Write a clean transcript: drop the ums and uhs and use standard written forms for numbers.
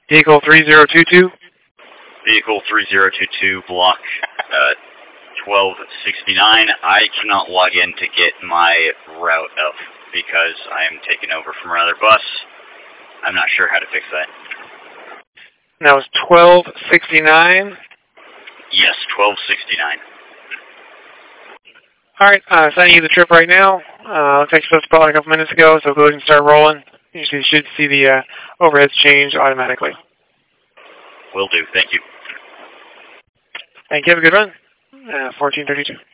Vehicle 3022. Vehicle 3022, block 1269. I cannot log in to get my route up because I am taking over from another bus. I'm not sure how to fix that. That was 1269. Yes, 1269. All right, sending you the trip right now. Looks like you're supposed to call a couple minutes ago, so go ahead and start rolling. You should see the overheads change automatically. Will do. Thank you. Thank you. Have a good run. 1432.